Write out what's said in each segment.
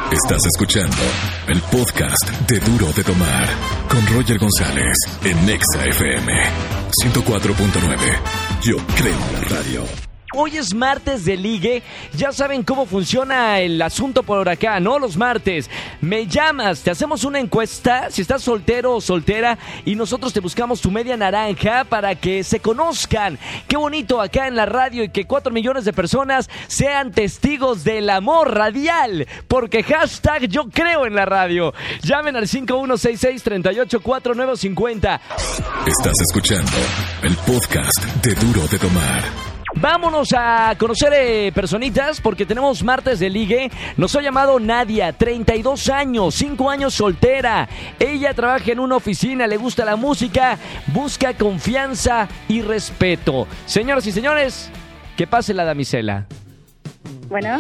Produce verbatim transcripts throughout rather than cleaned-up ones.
Estás escuchando el podcast de Duro de Tomar con Roger González en Nexa F M ciento cuatro punto nueve. Yo creo en la radio. Hoy es martes de ligue. Ya saben cómo funciona el asunto por acá, ¿no? Los martes. Me llamas, te hacemos una encuesta si estás soltero o soltera y nosotros te buscamos tu media naranja para que se conozcan. Qué bonito acá en la radio y que cuatro millones de personas sean testigos del amor radial. Porque hashtag yo creo en la radio. Llamen al cinco uno seis seis, tres ocho cuatro nueve cinco cero. Estás escuchando el podcast de Duro de Tomar. Vámonos a conocer eh, personitas porque tenemos martes de ligue. Nos ha llamado Nadia, treinta y dos años, cinco años soltera. Ella trabaja en una oficina, le gusta la música, busca confianza y respeto. Señoras y señores, que pase la damisela. Bueno.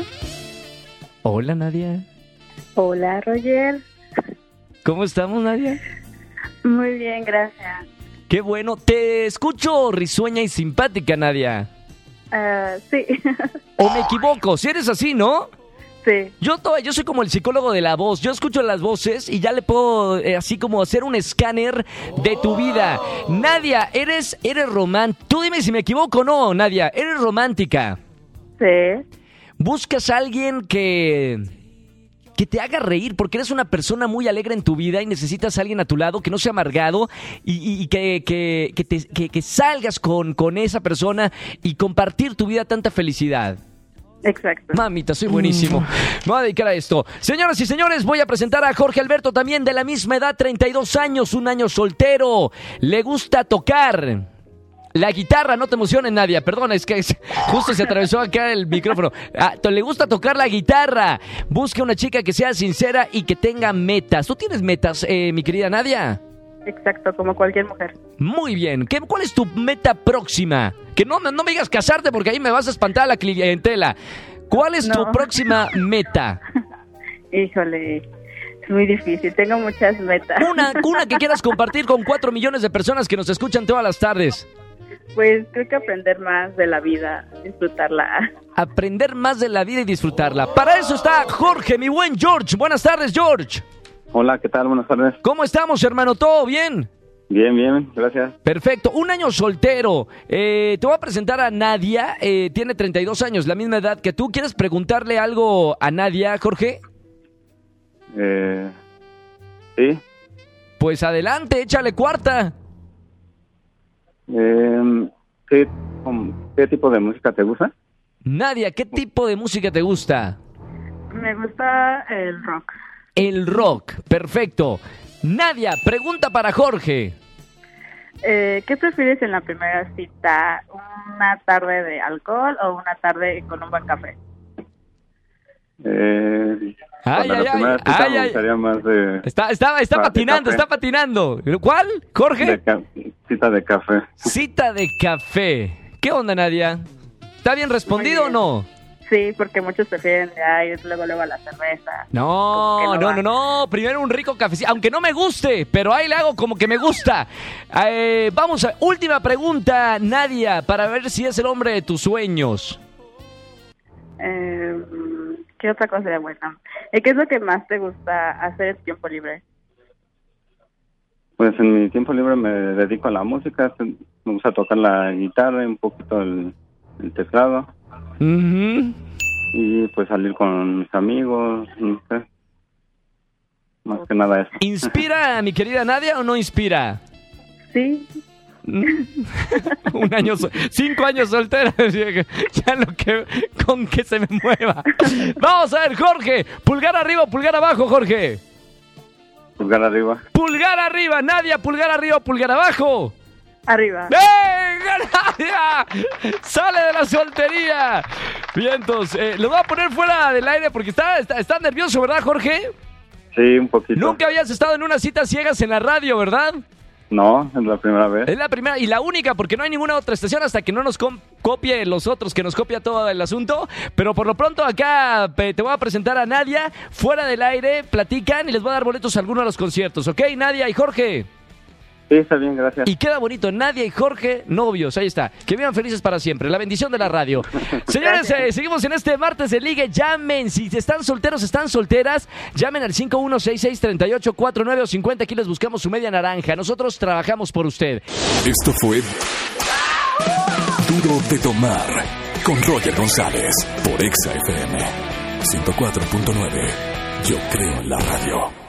Hola, Nadia. Hola, Roger. ¿Cómo estamos, Nadia? Muy bien, gracias. Qué bueno. Te escucho risueña y simpática, Nadia. Uh, sí. ¿O me equivoco? Si eres así, ¿no? Sí. Yo, to- yo soy como el psicólogo de la voz. Yo escucho las voces y ya le puedo eh, así como hacer un escáner de tu vida. Nadia, eres, eres romántica. Tú dime si me equivoco o no, Nadia. Eres romántica. Sí. Buscas a alguien que... que te haga reír, porque eres una persona muy alegre en tu vida y necesitas a alguien a tu lado que no sea amargado y, y, y que, que, que, te, que, que salgas con, con esa persona y compartir tu vida tanta felicidad. Exacto. Mamita, soy buenísimo. Me voy a dedicar a esto. Señoras y señores, voy a presentar a Jorge Alberto, también de la misma edad, treinta y dos años, un año soltero. Le gusta tocar la guitarra. No te emociones, Nadia, perdona, es que justo se atravesó acá el micrófono. Ah, le gusta tocar la guitarra. Busca una chica que sea sincera y que tenga metas. ¿Tú tienes metas, eh, mi querida Nadia? Exacto, como cualquier mujer. Muy bien. ¿Qué, ¿Cuál es tu meta próxima? Que no, no me digas casarte porque ahí me vas a espantar a la clientela. ¿Cuál es No. tu próxima meta? Híjole, es muy difícil, tengo muchas metas. Una, una que quieras compartir con cuatro millones de personas que nos escuchan todas las tardes. Pues creo que aprender más de la vida, disfrutarla. Aprender más de la vida y disfrutarla. Para eso está Jorge, mi buen George. Buenas tardes, George. Hola, ¿qué tal? Buenas tardes. ¿Cómo estamos, hermano? ¿Todo bien? Bien, bien, gracias. Perfecto. Un año soltero. Eh, te voy a presentar a Nadia. Eh, tiene treinta y dos años, la misma edad que tú. ¿Quieres preguntarle algo a Nadia, Jorge? Eh, sí. Pues adelante, échale cuarta. Eh, ¿qué, com- ¿Qué tipo de música te gusta? Nadia, ¿qué tipo de música te gusta? Me gusta el rock. El rock. Perfecto. Nadia, pregunta para Jorge. Eh, ¿Qué prefieres en la primera cita? ¿Una tarde de alcohol o una tarde con un buen café? Eh, Ay, para ay, la ay, primera cita ay, me ay. gustaría más de, Está, está, está Ah, de patinando, café. está patinando. ¿Cuál, Jorge? de ca- cita de café. Cita de café. ¿Qué onda, Nadia? ¿Está bien respondido Muy bien. o no? Sí, porque muchos prefieren ya ir luego, luego a la cerveza. No, Como que no, va. no, no. Primero un rico cafecito. Aunque no me guste, pero ahí le hago como que me gusta. Eh, vamos a última pregunta, Nadia, para ver si es el hombre de tus sueños. Eh, ¿Qué otra cosa sería buena? Eh, ¿Qué es lo que más te gusta hacer en tu tiempo libre? Pues en mi tiempo libre me dedico a la música. Me gusta tocar la guitarra y un poquito el, el teclado. Ujú. Y pues salir con mis amigos, no sé. Más que nada eso. ¿Inspira a mi querida Nadia o no inspira? Sí. Un año, so- cinco años soltera, ya lo que, con que se me mueva. Vamos a ver, Jorge, pulgar arriba, pulgar abajo, Jorge. Pulgar arriba. Pulgar arriba, Nadia, pulgar arriba, pulgar abajo. Arriba. ¡Venga, Nadia! ¡Sale de la soltería! Vientos, eh, lo voy a poner fuera del aire porque está, está, está nervioso, ¿verdad, Jorge? Sí, un poquito. Nunca habías estado en unas citas ciegas en la radio, ¿verdad? No, es la primera vez. Es la primera y la única, porque no hay ninguna otra estación hasta que no nos com- copie los otros, que nos copia todo el asunto. Pero por lo pronto acá pe- te voy a presentar a Nadia. Fuera del aire, platican y les voy a dar boletos a alguno de los conciertos, ¿ok? Nadia y Jorge. Sí, está bien, gracias. Y queda bonito, Nadia y Jorge, novios, ahí está. Que vivan felices para siempre, la bendición de la radio. Señores, eh, seguimos en este martes de ligue. Llamen, si están solteros, están solteras, llamen al cinco uno seis seis, tres ocho cuatro nueve o cincuenta. Aquí les buscamos su media naranja. Nosotros trabajamos por usted. Esto fue Duro de Tomar con Roger González por Exa F M ciento cuatro punto nueve. Yo creo en la radio.